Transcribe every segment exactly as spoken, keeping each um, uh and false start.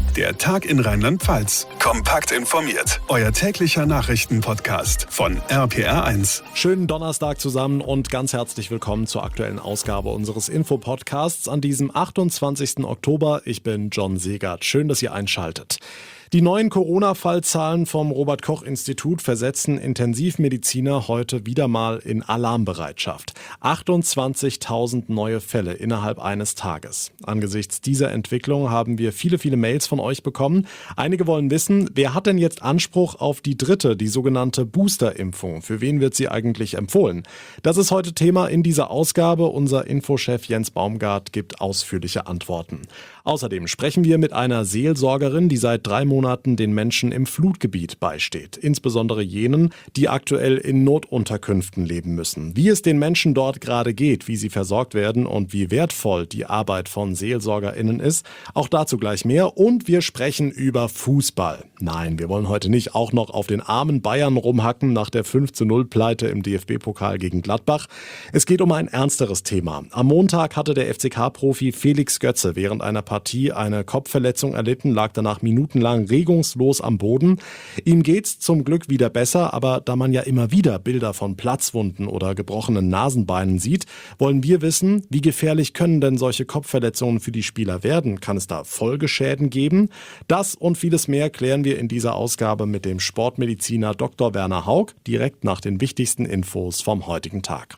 Der Tag in Rheinland-Pfalz. Kompakt informiert. Euer täglicher Nachrichtenpodcast von R P R eins. Schönen Donnerstag zusammen und ganz herzlich willkommen zur aktuellen Ausgabe unseres Infopodcasts an diesem achtundzwanzigsten Oktober. Ich bin John Segert. Schön, dass ihr einschaltet. Die neuen Corona-Fallzahlen vom Robert-Koch-Institut versetzen Intensivmediziner heute wieder mal in Alarmbereitschaft. achtundzwanzigtausend neue Fälle innerhalb eines Tages. Angesichts dieser Entwicklung haben wir viele, viele Mails von euch bekommen. Einige wollen wissen, wer hat denn jetzt Anspruch auf die dritte, die sogenannte Booster-Impfung? Für wen wird sie eigentlich empfohlen? Das ist heute Thema in dieser Ausgabe. Unser Infochef Jens Baumgart gibt ausführliche Antworten. Außerdem sprechen wir mit einer Seelsorgerin, die seit drei Monaten den Menschen im Flutgebiet beisteht. Insbesondere jenen, die aktuell in Notunterkünften leben müssen. Wie es den Menschen dort gerade geht, wie sie versorgt werden und wie wertvoll die Arbeit von SeelsorgerInnen ist. Auch dazu gleich mehr. Und wir sprechen über Fußball. Nein, wir wollen heute nicht auch noch auf den armen Bayern rumhacken nach der fünf zu null Pleite im D F B-Pokal gegen Gladbach. Es geht um ein ernsteres Thema. Am Montag hatte der F C K-Profi Felix Götze während einer Partie eine Kopfverletzung erlitten, lag danach minutenlang regungslos am Boden. Ihm geht's zum Glück wieder besser, aber da man ja immer wieder Bilder von Platzwunden oder gebrochenen Nasenbeinen sieht, wollen wir wissen, wie gefährlich können denn solche Kopfverletzungen für die Spieler werden? Kann es da Folgeschäden geben? Das und vieles mehr klären wir in dieser Ausgabe mit dem Sportmediziner Doktor Werner Haug, direkt nach den wichtigsten Infos vom heutigen Tag.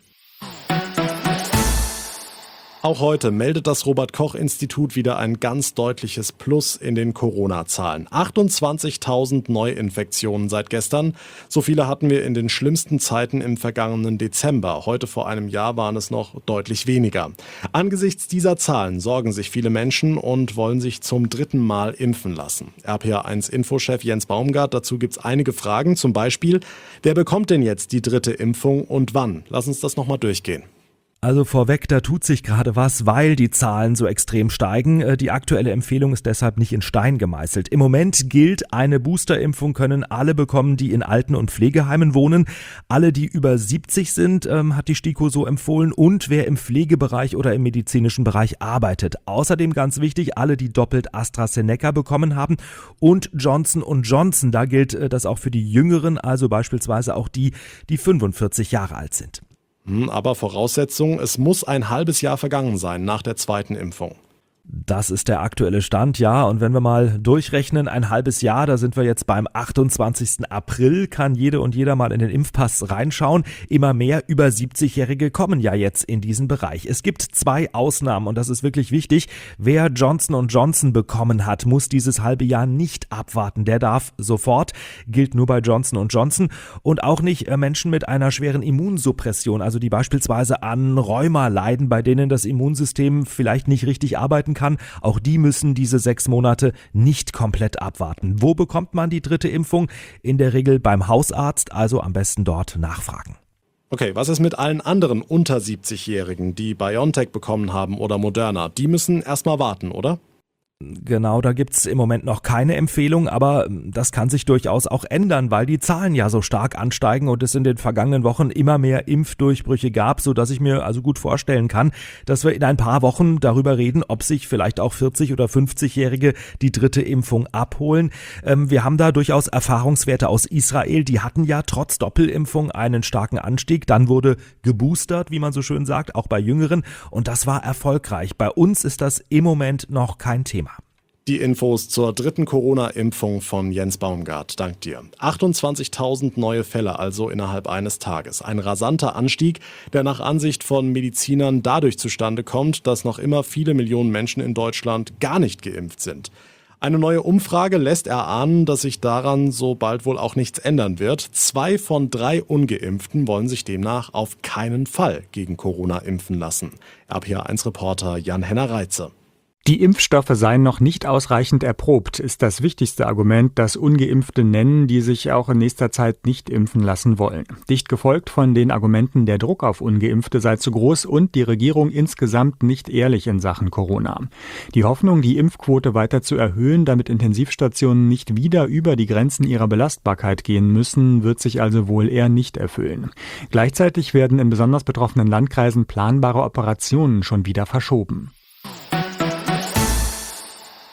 Auch heute meldet das Robert-Koch-Institut wieder ein ganz deutliches Plus in den Corona-Zahlen. achtundzwanzigtausend Neuinfektionen seit gestern. So viele hatten wir in den schlimmsten Zeiten im vergangenen Dezember. Heute vor einem Jahr waren es noch deutlich weniger. Angesichts dieser Zahlen sorgen sich viele Menschen und wollen sich zum dritten Mal impfen lassen. R P R eins Infochef Jens Baumgart, dazu gibt es einige Fragen. Zum Beispiel, wer bekommt denn jetzt die dritte Impfung und wann? Lass uns das nochmal durchgehen. Also vorweg, da tut sich gerade was, weil die Zahlen so extrem steigen. Die aktuelle Empfehlung ist deshalb nicht in Stein gemeißelt. Im Moment gilt, eine Boosterimpfung können alle bekommen, die in Alten- und Pflegeheimen wohnen. Alle, die über siebzig sind, ähm, hat die STIKO so empfohlen, und wer im Pflegebereich oder im medizinischen Bereich arbeitet. Außerdem ganz wichtig, alle, die doppelt AstraZeneca bekommen haben, und Johnson und Johnson. Da gilt das auch für die Jüngeren, also beispielsweise auch die, die fünfundvierzig Jahre alt sind. Aber Voraussetzung, es muss ein halbes Jahr vergangen sein nach der zweiten Impfung. Das ist der aktuelle Stand, ja. Und wenn wir mal durchrechnen, ein halbes Jahr, da sind wir jetzt beim achtundzwanzigsten April, kann jede und jeder mal in den Impfpass reinschauen. Immer mehr über siebzigjährige kommen ja jetzt in diesen Bereich. Es gibt zwei Ausnahmen und das ist wirklich wichtig. Wer Johnson und Johnson bekommen hat, muss dieses halbe Jahr nicht abwarten. Der darf sofort, gilt nur bei Johnson und Johnson, und auch nicht Menschen mit einer schweren Immunsuppression, also die beispielsweise an Rheuma leiden, bei denen das Immunsystem vielleicht nicht richtig arbeiten kann. Auch die müssen diese sechs Monate nicht komplett abwarten. Wo bekommt man die dritte Impfung? In der Regel beim Hausarzt, also am besten dort nachfragen. Okay, was ist mit allen anderen unter siebzigjährigen, die BioNTech bekommen haben oder Moderna? Die müssen erstmal warten, oder? Genau, da gibt's im Moment noch keine Empfehlung, aber das kann sich durchaus auch ändern, weil die Zahlen ja so stark ansteigen und es in den vergangenen Wochen immer mehr Impfdurchbrüche gab, sodass ich mir also gut vorstellen kann, dass wir in ein paar Wochen darüber reden, ob sich vielleicht auch vierzig- oder fünfzigjährige die dritte Impfung abholen. Wir haben da durchaus Erfahrungswerte aus Israel, die hatten ja trotz Doppelimpfung einen starken Anstieg, dann wurde geboostert, wie man so schön sagt, auch bei Jüngeren, und das war erfolgreich. Bei uns ist das im Moment noch kein Thema. Die Infos zur dritten Corona-Impfung von Jens Baumgart. Dank dir. achtundzwanzigtausend neue Fälle also innerhalb eines Tages. Ein rasanter Anstieg, der nach Ansicht von Medizinern dadurch zustande kommt, dass noch immer viele Millionen Menschen in Deutschland gar nicht geimpft sind. Eine neue Umfrage lässt erahnen, dass sich daran so bald wohl auch nichts ändern wird. Zwei von drei Ungeimpften wollen sich demnach auf keinen Fall gegen Corona impfen lassen. R P R eins Reporter Jan-Henner Reitze. Die Impfstoffe seien noch nicht ausreichend erprobt, ist das wichtigste Argument, das Ungeimpfte nennen, die sich auch in nächster Zeit nicht impfen lassen wollen. Dicht gefolgt von den Argumenten, der Druck auf Ungeimpfte sei zu groß und die Regierung insgesamt nicht ehrlich in Sachen Corona. Die Hoffnung, die Impfquote weiter zu erhöhen, damit Intensivstationen nicht wieder über die Grenzen ihrer Belastbarkeit gehen müssen, wird sich also wohl eher nicht erfüllen. Gleichzeitig werden in besonders betroffenen Landkreisen planbare Operationen schon wieder verschoben.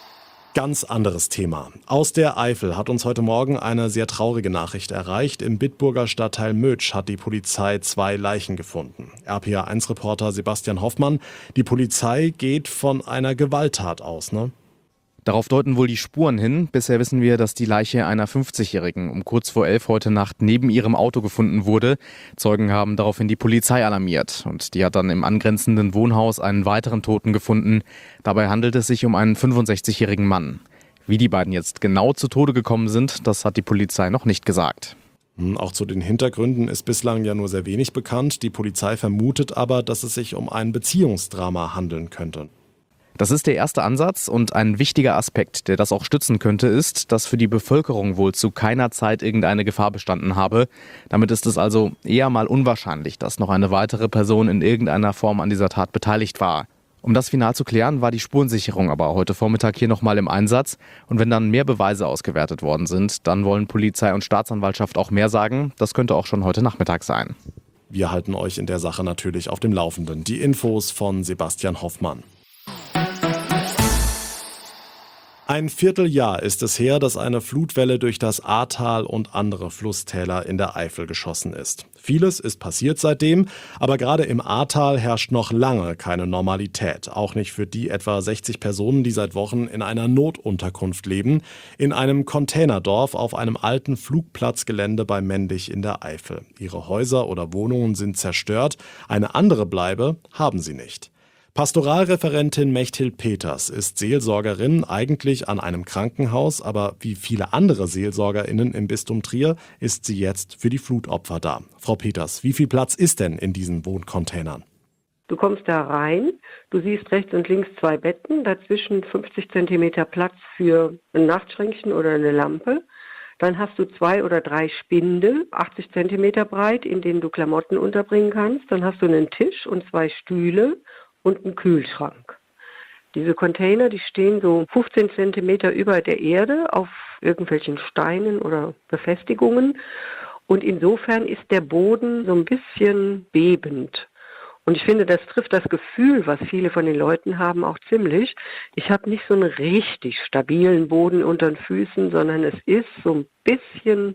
Ganz anderes Thema. Aus der Eifel hat uns heute Morgen eine sehr traurige Nachricht erreicht. Im Bitburger Stadtteil Mötsch hat die Polizei zwei Leichen gefunden. R P R eins Reporter Sebastian Hoffmann, die Polizei geht von einer Gewalttat aus, ne? Darauf deuten wohl die Spuren hin. Bisher wissen wir, dass die Leiche einer fünfzigjährigen um kurz vor elf heute Nacht neben ihrem Auto gefunden wurde. Zeugen haben daraufhin die Polizei alarmiert. Und die hat dann im angrenzenden Wohnhaus einen weiteren Toten gefunden. Dabei handelt es sich um einen fünfundsechzigjährigen Mann. Wie die beiden jetzt genau zu Tode gekommen sind, das hat die Polizei noch nicht gesagt. Auch zu den Hintergründen ist bislang ja nur sehr wenig bekannt. Die Polizei vermutet aber, dass es sich um ein Beziehungsdrama handeln könnte. Das ist der erste Ansatz und ein wichtiger Aspekt, der das auch stützen könnte, ist, dass für die Bevölkerung wohl zu keiner Zeit irgendeine Gefahr bestanden habe. Damit ist es also eher mal unwahrscheinlich, dass noch eine weitere Person in irgendeiner Form an dieser Tat beteiligt war. Um das final zu klären, war die Spurensicherung aber heute Vormittag hier nochmal im Einsatz. Und wenn dann mehr Beweise ausgewertet worden sind, dann wollen Polizei und Staatsanwaltschaft auch mehr sagen. Das könnte auch schon heute Nachmittag sein. Wir halten euch in der Sache natürlich auf dem Laufenden. Die Infos von Sebastian Hoffmann. Ein Vierteljahr ist es her, dass eine Flutwelle durch das Ahrtal und andere Flusstäler in der Eifel geschossen ist. Vieles ist passiert seitdem, aber gerade im Ahrtal herrscht noch lange keine Normalität. Auch nicht für die etwa sechzig Personen, die seit Wochen in einer Notunterkunft leben, in einem Containerdorf auf einem alten Flugplatzgelände bei Mendig in der Eifel. Ihre Häuser oder Wohnungen sind zerstört, eine andere Bleibe haben sie nicht. Pastoralreferentin Mechthild Peters ist Seelsorgerin, eigentlich an einem Krankenhaus, aber wie viele andere SeelsorgerInnen im Bistum Trier ist sie jetzt für die Flutopfer da. Frau Peters, wie viel Platz ist denn in diesen Wohncontainern? Du kommst da rein, du siehst rechts und links zwei Betten, dazwischen fünfzig Zentimeter Platz für ein Nachtschränkchen oder eine Lampe. Dann hast du zwei oder drei Spinde, achtzig Zentimeter breit, in denen du Klamotten unterbringen kannst. Dann hast du einen Tisch und zwei Stühle und einen Kühlschrank. Diese Container, die stehen so fünfzehn Zentimeter über der Erde auf irgendwelchen Steinen oder Befestigungen. Und insofern ist der Boden so ein bisschen bebend. Und ich finde, das trifft das Gefühl, was viele von den Leuten haben, auch ziemlich. Ich habe nicht so einen richtig stabilen Boden unter den Füßen, sondern es ist so ein bisschen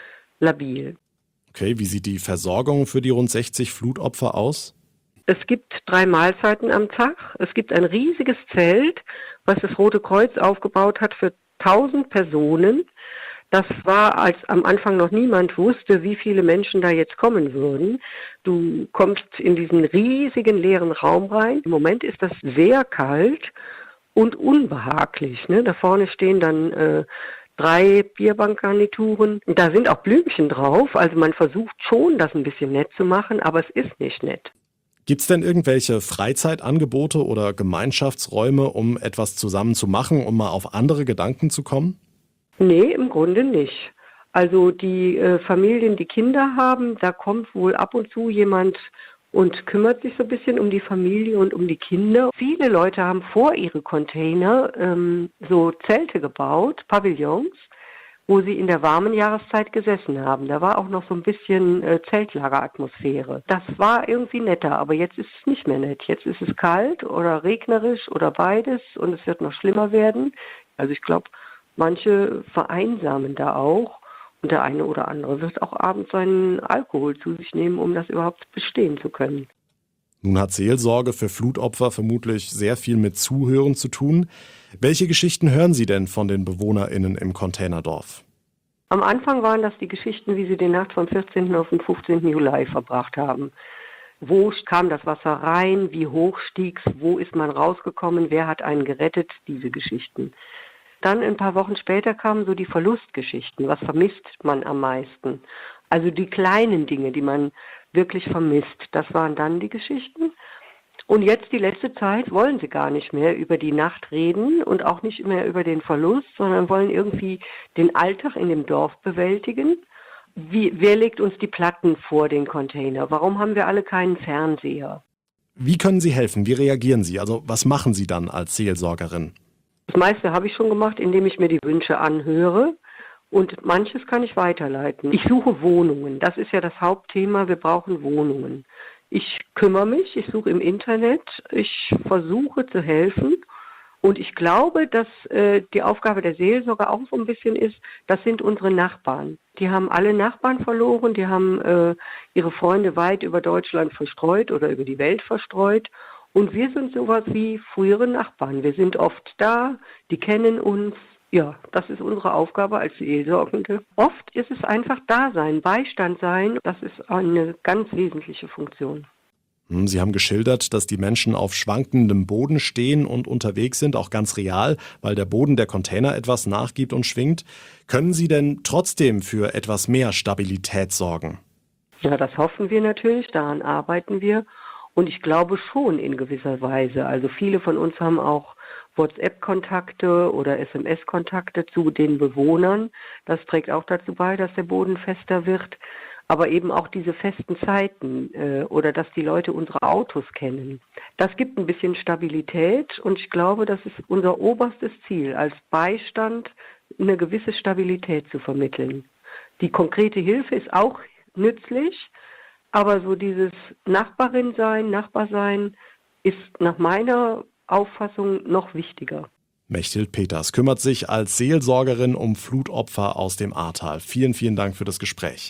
labil. Okay, wie sieht die Versorgung für die rund sechzig Flutopfer aus? Es gibt drei Mahlzeiten am Tag. Es gibt ein riesiges Zelt, was das Rote Kreuz aufgebaut hat für tausend Personen. Das war, als am Anfang noch niemand wusste, wie viele Menschen da jetzt kommen würden. Du kommst in diesen riesigen leeren Raum rein. Im Moment ist das sehr kalt und unbehaglich, ne? Da vorne stehen dann äh, drei Bierbankgarnituren. Da sind auch Blümchen drauf. Also man versucht schon, das ein bisschen nett zu machen, aber es ist nicht nett. Gibt es denn irgendwelche Freizeitangebote oder Gemeinschaftsräume, um etwas zusammen zu machen, um mal auf andere Gedanken zu kommen? Nee, im Grunde nicht. Also die äh, Familien, die Kinder haben, da kommt wohl ab und zu jemand und kümmert sich so ein bisschen um die Familie und um die Kinder. Viele Leute haben vor ihre Container ähm, so Zelte gebaut, Pavillons, wo sie in der warmen Jahreszeit gesessen haben. Da war auch noch so ein bisschen äh, Zeltlageratmosphäre. Das war irgendwie netter, aber jetzt ist es nicht mehr nett. Jetzt ist es kalt oder regnerisch oder beides und es wird noch schlimmer werden. Also ich glaube, manche vereinsamen da auch und der eine oder andere wird auch abends seinen Alkohol zu sich nehmen, um das überhaupt bestehen zu können. Nun hat Seelsorge für Flutopfer vermutlich sehr viel mit Zuhören zu tun. Welche Geschichten hören Sie denn von den BewohnerInnen im Containerdorf? Am Anfang waren das die Geschichten, wie sie die Nacht vom vierzehnten auf den fünfzehnten Juli verbracht haben. Wo kam das Wasser rein? Wie hoch stieg's? Wo ist man rausgekommen? Wer hat einen gerettet? Diese Geschichten. Dann ein paar Wochen später kamen so die Verlustgeschichten. Was vermisst man am meisten? Also die kleinen Dinge, die man wirklich vermisst. Das waren dann die Geschichten. Und jetzt die letzte Zeit wollen sie gar nicht mehr über die Nacht reden und auch nicht mehr über den Verlust, sondern wollen irgendwie den Alltag in dem Dorf bewältigen. Wie, wer legt uns die Platten vor den Container? Warum haben wir alle keinen Fernseher? Wie können Sie helfen? Wie reagieren Sie? Also was machen Sie dann als Seelsorgerin? Das meiste habe ich schon gemacht, indem ich mir die Wünsche anhöre. Und manches kann ich weiterleiten. Ich suche Wohnungen. Das ist ja das Hauptthema. Wir brauchen Wohnungen. Ich kümmere mich, ich suche im Internet, ich versuche zu helfen. Und ich glaube, dass äh, die Aufgabe der Seelsorge auch so ein bisschen ist, das sind unsere Nachbarn. Die haben alle Nachbarn verloren, die haben äh, ihre Freunde weit über Deutschland verstreut oder über die Welt verstreut. Und wir sind sowas wie frühere Nachbarn. Wir sind oft da, die kennen uns. Ja, das ist unsere Aufgabe als Seelsorgende. Oft ist es einfach Dasein, Beistand sein. Das ist eine ganz wesentliche Funktion. Sie haben geschildert, dass die Menschen auf schwankendem Boden stehen und unterwegs sind, auch ganz real, weil der Boden der Container etwas nachgibt und schwingt. Können Sie denn trotzdem für etwas mehr Stabilität sorgen? Ja, das hoffen wir natürlich, daran arbeiten wir. Und ich glaube schon in gewisser Weise. Also viele von uns haben auch WhatsApp-Kontakte oder S M S-Kontakte zu den Bewohnern. Das trägt auch dazu bei, dass der Boden fester wird. Aber eben auch diese festen Zeiten äh, oder dass die Leute unsere Autos kennen. Das gibt ein bisschen Stabilität und ich glaube, das ist unser oberstes Ziel, als Beistand eine gewisse Stabilität zu vermitteln. Die konkrete Hilfe ist auch nützlich, aber so dieses Nachbarin sein, Nachbar sein ist nach meiner Auffassung noch wichtiger. Mechthild Peters kümmert sich als Seelsorgerin um Flutopfer aus dem Ahrtal. Vielen, vielen Dank für das Gespräch.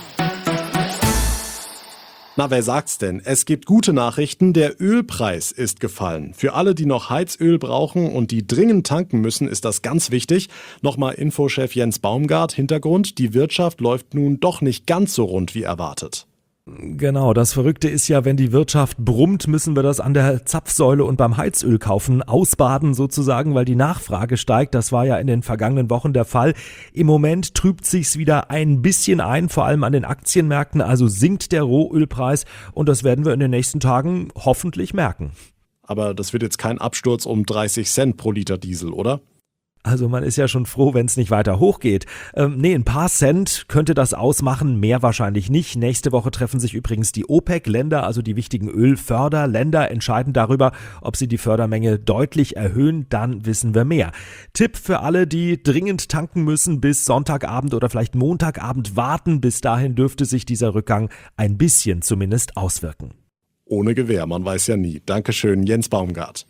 Na, wer sagt's denn? Es gibt gute Nachrichten, der Ölpreis ist gefallen. Für alle, die noch Heizöl brauchen und die dringend tanken müssen, ist das ganz wichtig. Nochmal Infochef Jens Baumgart, Hintergrund, die Wirtschaft läuft nun doch nicht ganz so rund wie erwartet. Genau, das Verrückte ist ja, wenn die Wirtschaft brummt, müssen wir das an der Zapfsäule und beim Heizöl kaufen, ausbaden sozusagen, weil die Nachfrage steigt. Das war ja in den vergangenen Wochen der Fall. Im Moment trübt sich's wieder ein bisschen ein, vor allem an den Aktienmärkten, also sinkt der Rohölpreis und das werden wir in den nächsten Tagen hoffentlich merken. Aber das wird jetzt kein Absturz um dreißig Cent pro Liter Diesel, oder? Also man ist ja schon froh, wenn es nicht weiter hochgeht. Ähm, nee, ein paar Cent könnte das ausmachen, mehr wahrscheinlich nicht. Nächste Woche treffen sich übrigens die OPEC-Länder, also die wichtigen Ölförderländer, entscheiden darüber, ob sie die Fördermenge deutlich erhöhen. Dann wissen wir mehr. Tipp für alle, die dringend tanken müssen, bis Sonntagabend oder vielleicht Montagabend warten. Bis dahin dürfte sich dieser Rückgang ein bisschen zumindest auswirken. Ohne Gewähr, man weiß ja nie. Dankeschön, Jens Baumgart.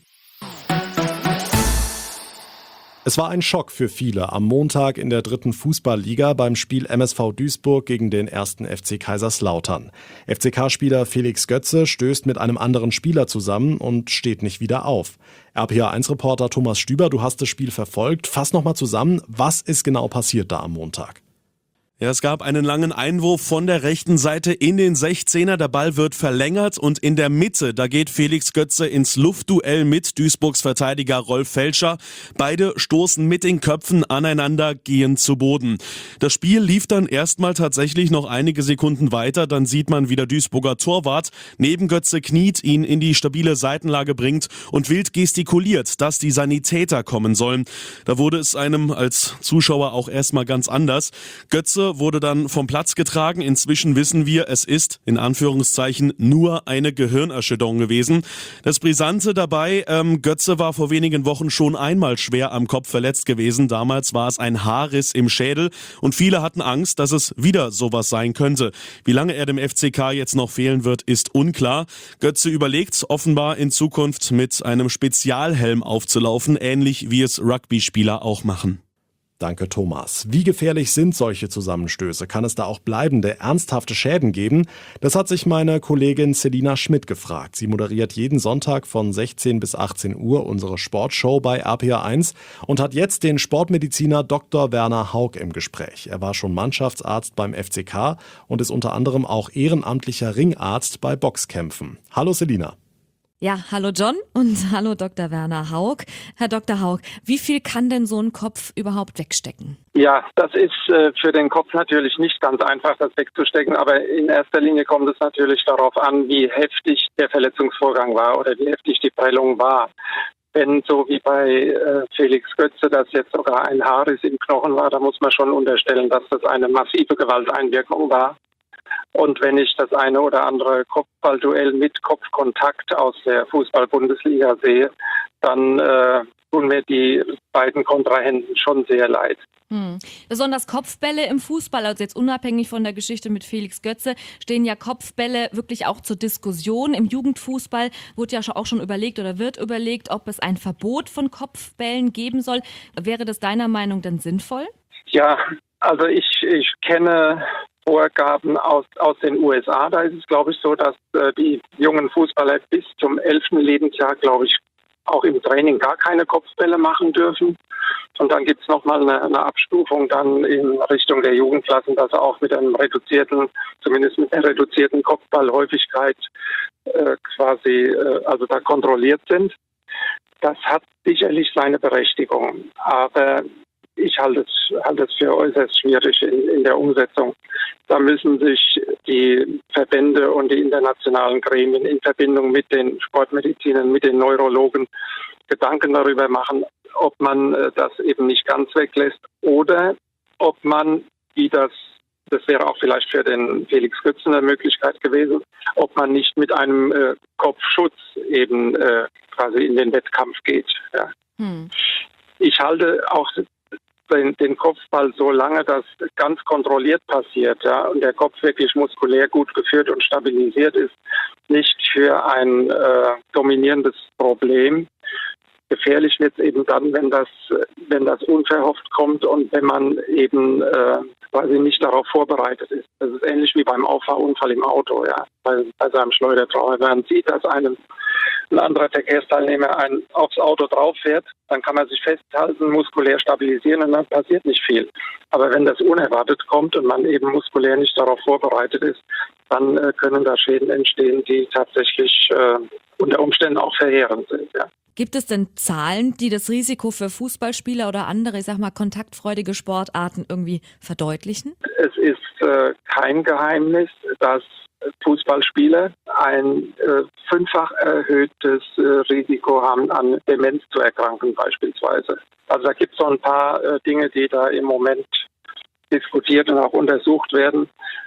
Es war ein Schock für viele am Montag in der dritten Fußballliga beim Spiel M S V Duisburg gegen den ersten F C Kaiserslautern. F C K-Spieler Felix Götze stößt mit einem anderen Spieler zusammen und steht nicht wieder auf. R P A eins Reporter Thomas Stüber, du hast das Spiel verfolgt. Fass nochmal zusammen, was ist genau passiert da am Montag? Ja, es gab einen langen Einwurf von der rechten Seite in den sechzehner. Der Ball wird verlängert und in der Mitte, da geht Felix Götze ins Luftduell mit Duisburgs Verteidiger Rolf Felscher. Beide stoßen mit den Köpfen aneinander, gehen zu Boden. Das Spiel lief dann erstmal tatsächlich noch einige Sekunden weiter. Dann sieht man, wie der Duisburger Torwart neben Götze kniet, ihn in die stabile Seitenlage bringt und wild gestikuliert, dass die Sanitäter kommen sollen. Da wurde es einem als Zuschauer auch erstmal ganz anders. Götze wurde dann vom Platz getragen. Inzwischen wissen wir, es ist, in Anführungszeichen, nur eine Gehirnerschütterung gewesen. Das Brisante dabei, ähm, Götze war vor wenigen Wochen schon einmal schwer am Kopf verletzt gewesen. Damals war es ein Haarriss im Schädel und viele hatten Angst, dass es wieder sowas sein könnte. Wie lange er dem F C K jetzt noch fehlen wird, ist unklar. Götze überlegt offenbar in Zukunft mit einem Spezialhelm aufzulaufen, ähnlich wie es Rugby-Spieler auch machen. Danke, Thomas. Wie gefährlich sind solche Zusammenstöße? Kann es da auch bleibende, ernsthafte Schäden geben? Das hat sich meine Kollegin Selina Schmidt gefragt. Sie moderiert jeden Sonntag von sechzehn bis achtzehn Uhr unsere Sportshow bei R P A eins und hat jetzt den Sportmediziner Doktor Werner Haug im Gespräch. Er war schon Mannschaftsarzt beim F C K und ist unter anderem auch ehrenamtlicher Ringarzt bei Boxkämpfen. Hallo Selina. Ja, hallo John und hallo Doktor Werner Haug. Herr Doktor Haug, wie viel kann denn so ein Kopf überhaupt wegstecken? Ja, das ist äh, für den Kopf natürlich nicht ganz einfach, das wegzustecken, aber in erster Linie kommt es natürlich darauf an, wie heftig der Verletzungsvorgang war oder wie heftig die Prellung war. Wenn so wie bei äh, Felix Götze das jetzt sogar ein Haarriss im Knochen war, da muss man schon unterstellen, dass das eine massive Gewalteinwirkung war. Und wenn ich das eine oder andere Kopfballduell mit Kopfkontakt aus der Fußball-Bundesliga sehe, dann äh, tun mir die beiden Kontrahenten schon sehr leid. Hm. Besonders Kopfbälle im Fußball, also jetzt unabhängig von der Geschichte mit Felix Götze, stehen ja Kopfbälle wirklich auch zur Diskussion. Im Jugendfußball wurde ja auch schon überlegt oder wird überlegt, ob es ein Verbot von Kopfbällen geben soll. Wäre das deiner Meinung denn sinnvoll? Ja, also ich, ich kenne Vorgaben aus, aus den U S A. Da ist es, glaube ich, so, dass äh, die jungen Fußballer bis zum elften Lebensjahr, glaube ich, auch im Training gar keine Kopfbälle machen dürfen. Und dann gibt es nochmal eine, eine Abstufung dann in Richtung der Jugendklassen, dass sie auch mit einem reduzierten, zumindest mit einer reduzierten Kopfballhäufigkeit äh, quasi, äh, also da kontrolliert sind. Das hat sicherlich seine Berechtigung, aber ich halte es, halte es für äußerst schwierig in, in der Umsetzung. Da müssen sich die Verbände und die internationalen Gremien in Verbindung mit den Sportmedizinern, mit den Neurologen Gedanken darüber machen, ob man äh, das eben nicht ganz weglässt oder ob man, wie das, das wäre auch vielleicht für den Felix Götze eine Möglichkeit gewesen, ob man nicht mit einem äh, Kopfschutz eben äh, quasi in den Wettkampf geht. Ja. Hm. Ich halte auch den, den Kopfball so lange, dass ganz kontrolliert passiert, ja, und der Kopf wirklich muskulär gut geführt und stabilisiert ist, nicht für ein äh, dominierendes Problem. Gefährlich wird es eben dann, wenn das, wenn das unverhofft kommt und wenn man eben äh, quasi nicht darauf vorbereitet ist. Das ist ähnlich wie beim Auffahrunfall im Auto, ja, bei, bei seinem Schleudertrauma. Wenn man sieht, dass einem ein anderer Verkehrsteilnehmer ein, aufs Auto drauf fährt, dann kann man sich festhalten, muskulär stabilisieren und dann passiert nicht viel. Aber wenn das unerwartet kommt und man eben muskulär nicht darauf vorbereitet ist, dann äh, können da Schäden entstehen, die tatsächlich äh, unter Umständen auch verheerend sind, ja. Gibt es denn Zahlen, die das Risiko für Fußballspieler oder andere, ich sag mal, kontaktfreudige Sportarten irgendwie verdeutlichen? Es ist äh, kein Geheimnis, dass Fußballspieler ein äh, fünffach erhöhtes äh, Risiko haben, an Demenz zu erkranken beispielsweise. Also da gibt es so ein paar äh, Dinge, die da im Moment diskutiert und auch untersucht werden.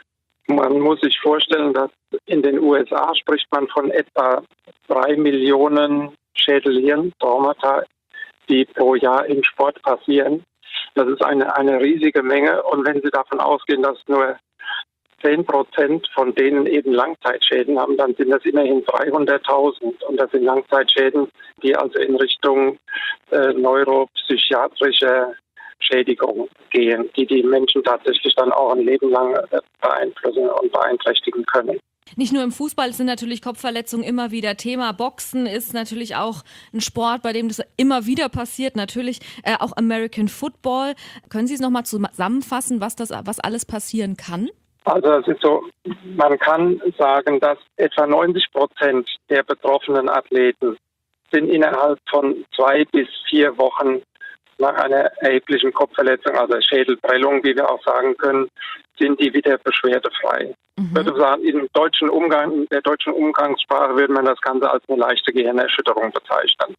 Man muss sich vorstellen, dass in den U S A spricht man von etwa drei Millionen Schädel-Hirn-Traumata, die pro Jahr im Sport passieren. Das ist eine, eine riesige Menge. Und wenn Sie davon ausgehen, dass nur zehn Prozent von denen eben Langzeitschäden haben, dann sind das immerhin dreihunderttausend. Und das sind Langzeitschäden, die also in Richtung äh, neuropsychiatrischer Schädigung gehen, die die Menschen tatsächlich dann auch ein Leben lang beeinflussen und beeinträchtigen können. Nicht nur im Fußball sind natürlich Kopfverletzungen immer wieder Thema. Boxen ist natürlich auch ein Sport, bei dem das immer wieder passiert. Natürlich äh, auch American Football. Können Sie es nochmal zusammenfassen, was das, was alles passieren kann? Also es ist so, man kann sagen, dass etwa neunzig Prozent der betroffenen Athleten sind innerhalb von zwei bis vier Wochen nach einer erheblichen Kopfverletzung, also Schädelprellung, wie wir auch sagen können, sind die wieder beschwerdefrei. Mhm. Ich würde sagen, im deutschen Umgang, in der deutschen Umgangssprache würde man das Ganze als eine leichte Gehirnerschütterung bezeichnen.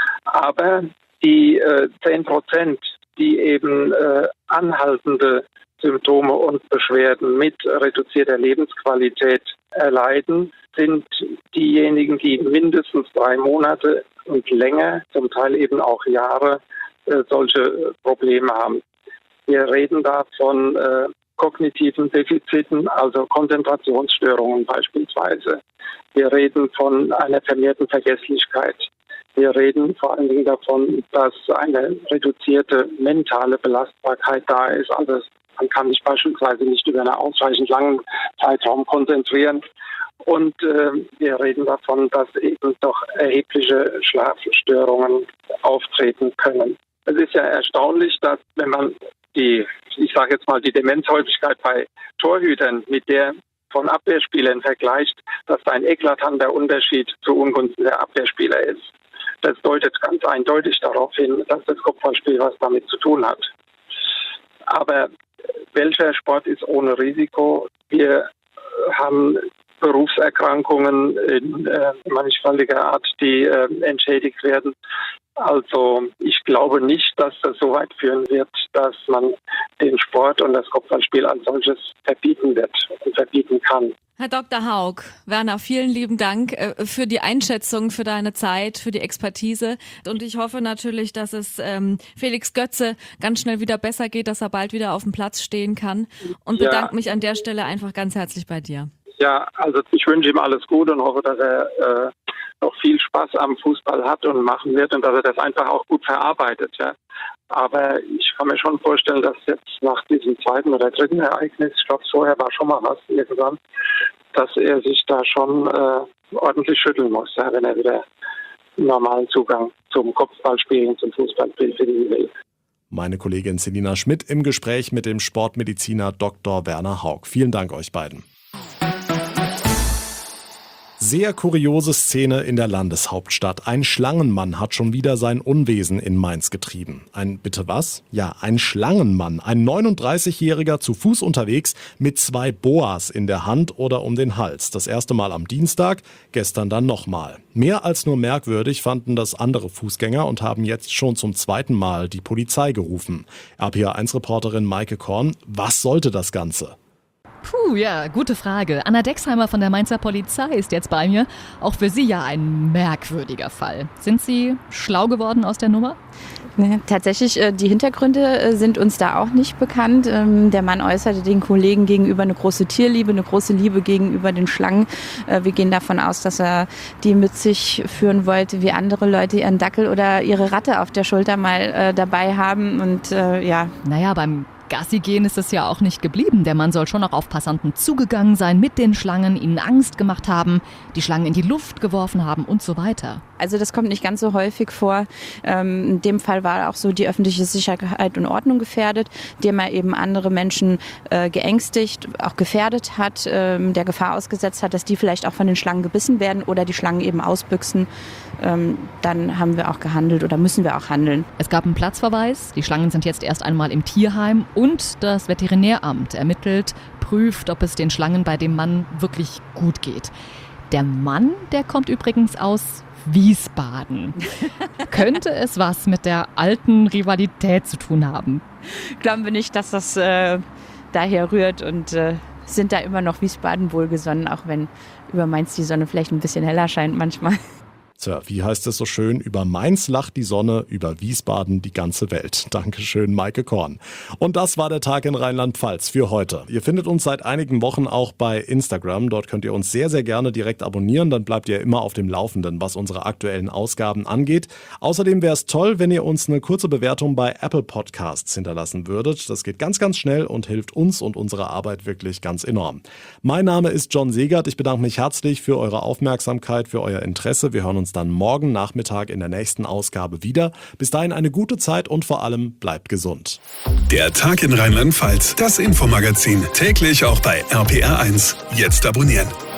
Aber die äh, zehn Prozent, die eben äh, anhaltende Symptome und Beschwerden mit reduzierter Lebensqualität erleiden, sind diejenigen, die mindestens drei Monate und länger, zum Teil eben auch Jahre, äh, solche Probleme haben. Wir reden da von äh, kognitiven Defiziten, also Konzentrationsstörungen beispielsweise. Wir reden von einer vermehrten Vergesslichkeit. Wir reden vor allen Dingen davon, dass eine reduzierte mentale Belastbarkeit da ist. Also man kann sich beispielsweise nicht über einen ausreichend langen Zeitraum konzentrieren. Und äh, wir reden davon, dass eben doch erhebliche Schlafstörungen auftreten können. Es ist ja erstaunlich, dass wenn man die, ich sage jetzt mal, die Demenzhäufigkeit bei Torhütern mit der von Abwehrspielern vergleicht, dass da ein eklatanter Unterschied zu Ungunsten der Abwehrspieler ist. Das deutet ganz eindeutig darauf hin, dass das Kopfballspiel was damit zu tun hat. Aber welcher Sport ist ohne Risiko? Wir haben Berufserkrankungen in äh, mannigfaltiger Art, die äh, entschädigt werden. Also ich glaube nicht, dass das so weit führen wird, dass man den Sport und das Kopfballspiel als solches verbieten wird und verbieten kann. Herr Doktor Haug, Werner, vielen lieben Dank für die Einschätzung, für deine Zeit, für die Expertise. Und ich hoffe natürlich, dass es ähm, Felix Götze ganz schnell wieder besser geht, dass er bald wieder auf dem Platz stehen kann. Und bedanke ja. mich an der Stelle einfach ganz herzlich bei dir. Ja, also ich wünsche ihm alles Gute und hoffe, dass er äh, noch viel Spaß am Fußball hat und machen wird und dass er das einfach auch gut verarbeitet. Ja. Aber ich kann mir schon vorstellen, dass jetzt nach diesem zweiten oder dritten Ereignis, ich glaube vorher war schon mal was irgendwann, dass er sich da schon äh, ordentlich schütteln muss, ja, wenn er wieder einen normalen Zugang zum Kopfballspielen, zum Fußballspiel finden will. Meine Kollegin Selina Schmidt im Gespräch mit dem Sportmediziner Doktor Werner Haug. Vielen Dank euch beiden. Sehr kuriose Szene in der Landeshauptstadt. Ein Schlangenmann hat schon wieder sein Unwesen in Mainz getrieben. Ein bitte was? Ja, ein Schlangenmann. Ein neununddreißigjähriger zu Fuß unterwegs mit zwei Boas in der Hand oder um den Hals. Das erste Mal am Dienstag, gestern dann nochmal. Mehr als nur merkwürdig fanden das andere Fußgänger und haben jetzt schon zum zweiten Mal die Polizei gerufen. R P A eins Reporterin Maike Korn, was sollte das Ganze? Puh, ja, gute Frage. Anna Dexheimer von der Mainzer Polizei ist jetzt bei mir. Auch für Sie ja ein merkwürdiger Fall. Sind Sie schlau geworden aus der Nummer? Nee, tatsächlich, die Hintergründe sind uns da auch nicht bekannt. Der Mann äußerte den Kollegen gegenüber eine große Tierliebe, eine große Liebe gegenüber den Schlangen. Wir gehen davon aus, dass er die mit sich führen wollte, wie andere Leute ihren Dackel oder ihre Ratte auf der Schulter mal dabei haben. Und ja. Naja, beim Gassi gehen ist es ja auch nicht geblieben. Der Mann soll schon noch auf Passanten zugegangen sein, mit den Schlangen, ihnen Angst gemacht haben, die Schlangen in die Luft geworfen haben und so weiter. Also das kommt nicht ganz so häufig vor. Ähm, in dem Fall war auch so die öffentliche Sicherheit und Ordnung gefährdet, indem er eben andere Menschen äh, geängstigt, auch gefährdet hat, ähm, der Gefahr ausgesetzt hat, dass die vielleicht auch von den Schlangen gebissen werden oder die Schlangen eben ausbüchsen. Ähm, dann haben wir auch gehandelt oder müssen wir auch handeln. Es gab einen Platzverweis. Die Schlangen sind jetzt erst einmal im Tierheim und das Veterinäramt ermittelt, prüft, ob es den Schlangen bei dem Mann wirklich gut geht. Der Mann, der kommt übrigens aus Wiesbaden. Könnte es was mit der alten Rivalität zu tun haben? Glauben wir nicht, dass das äh, daher rührt und äh, sind da immer noch Wiesbaden wohlgesonnen, auch wenn über Mainz die Sonne vielleicht ein bisschen heller scheint manchmal. Tja, wie heißt es so schön? Über Mainz lacht die Sonne, über Wiesbaden die ganze Welt. Dankeschön, Maike Korn. Und das war der Tag in Rheinland-Pfalz für heute. Ihr findet uns seit einigen Wochen auch bei Instagram. Dort könnt ihr uns sehr, sehr gerne direkt abonnieren. Dann bleibt ihr immer auf dem Laufenden, was unsere aktuellen Ausgaben angeht. Außerdem wäre es toll, wenn ihr uns eine kurze Bewertung bei Apple Podcasts hinterlassen würdet. Das geht ganz, ganz schnell und hilft uns und unserer Arbeit wirklich ganz enorm. Mein Name ist John Segert. Ich bedanke mich herzlich für eure Aufmerksamkeit, für euer Interesse. Wir hören uns dann morgen Nachmittag in der nächsten Ausgabe wieder. Bis dahin eine gute Zeit und vor allem bleibt gesund. Der Tag in Rheinland-Pfalz, das Infomagazin, täglich auch bei R P R eins. Jetzt abonnieren.